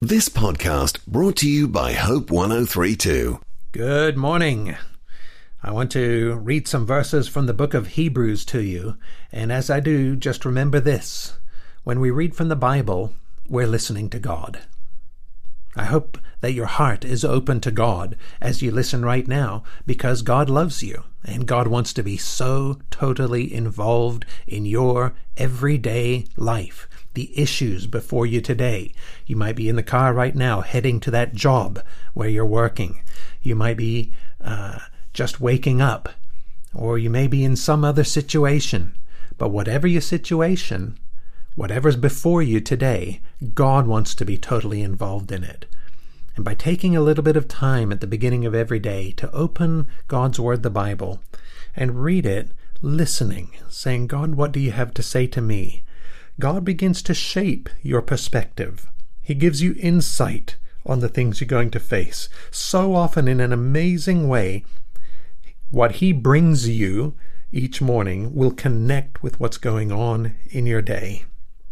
This podcast brought to you by Hope 1032. Good morning. I want to read some verses from the book of Hebrews to you. And as I do, just remember this. When we read from the Bible, we're listening to God. I hope that your heart is open to God as you listen right now, because God loves you and God wants to be so totally involved in your everyday life. The issues before you today. You might be in the car right now heading to that job where you're working. You might be just waking up, or you may be in some other situation. But whatever your situation, whatever's before you today, God wants to be totally involved in it. And by taking a little bit of time at the beginning of every day to open God's Word, the Bible, and read it, listening, saying, God, what do you have to say to me? God begins to shape your perspective. He gives you insight on the things you're going to face. So often in an amazing way, what He brings you each morning will connect with what's going on in your day.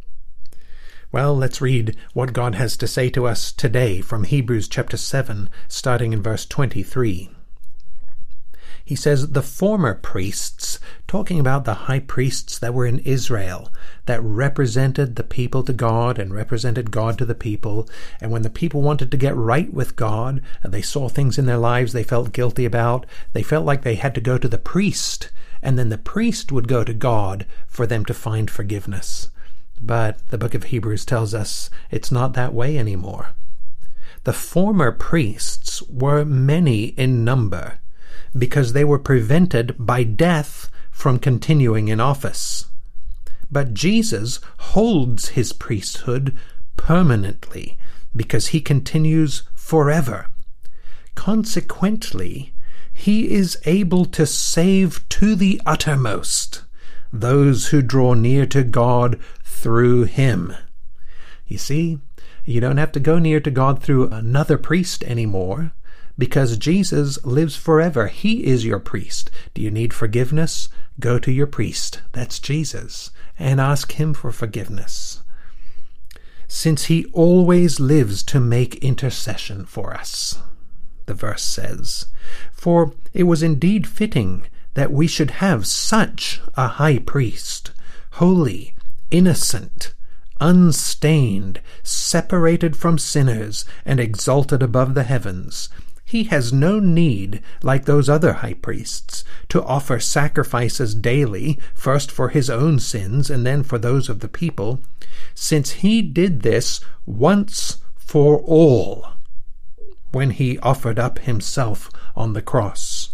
Well, let's read what God has to say to us today from Hebrews chapter 7, starting in verse 23. He says, the former priests, talking about the high priests that were in Israel, that represented the people to God and represented God to the people. And when the people wanted to get right with God, and they saw things in their lives they felt guilty about, they felt like they had to go to the priest, and then the priest would go to God for them to find forgiveness. But the book of Hebrews tells us it's not that way anymore. The former priests were many in number, because they were prevented by death from continuing in office. But Jesus holds his priesthood permanently because he continues forever. Consequently, he is able to save to the uttermost those who draw near to God through him. You see, you don't have to go near to God through another priest anymore, because Jesus lives forever. He is your priest. Do you need forgiveness? Go to your priest. That's Jesus. And ask him for forgiveness. Since he always lives to make intercession for us, the verse says, for it was indeed fitting that we should have such a high priest, holy, innocent, unstained, separated from sinners, and exalted above the heavens. He has no need, like those other high priests, to offer sacrifices daily, first for his own sins and then for those of the people, since he did this once for all when he offered up himself on the cross.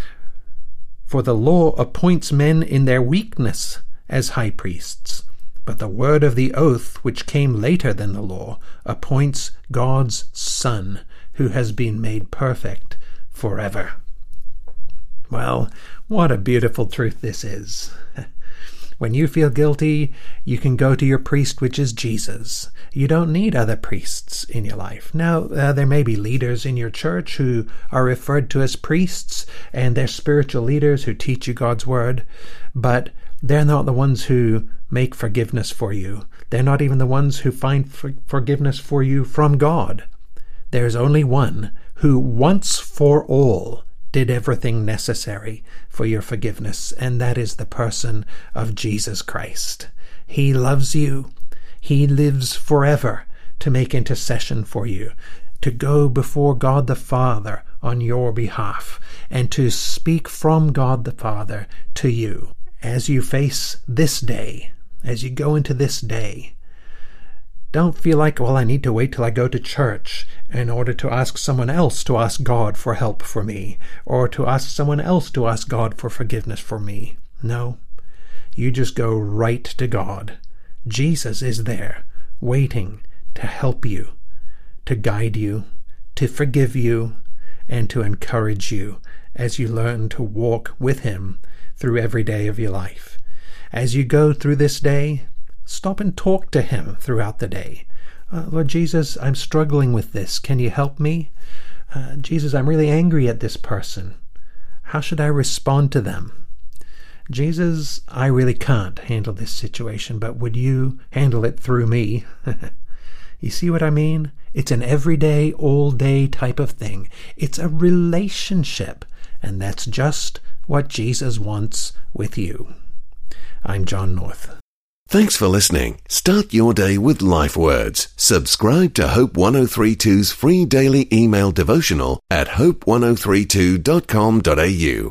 For the law appoints men in their weakness as high priests, but the word of the oath, which came later than the law, appoints God's Son, who has been made perfect forever. Well, what a beautiful truth this is. When you feel guilty, you can go to your priest, which is Jesus. You don't need other priests in your life. Now, there may be leaders in your church who are referred to as priests, and they're spiritual leaders who teach you God's word, but they're not the ones who make forgiveness for you. They're not even the ones who find forgiveness for you from God. There's only one who once for all did everything necessary for your forgiveness, and that is the person of Jesus Christ. He loves you. He lives forever to make intercession for you, to go before God the Father on your behalf, and to speak from God the Father to you. As you face this day, as you go into this day, don't feel like, well, I need to wait till I go to church in order to ask someone else to ask God for help for me, or to ask someone else to ask God for forgiveness for me. No, you just go right to God. Jesus is there, waiting to help you, to guide you, to forgive you, and to encourage you as you learn to walk with him through every day of your life. As you go through this day, stop and talk to him throughout the day. Lord Jesus, I'm struggling with this. Can you help me? Jesus, I'm really angry at this person. How should I respond to them? Jesus, I really can't handle this situation, but would you handle it through me? You see what I mean? It's an everyday, all-day type of thing. It's a relationship, and that's just what Jesus wants with you. I'm John North. Thanks for listening. Start your day with Life Words. Subscribe to Hope 1032's free daily email devotional at hope1032.com.au.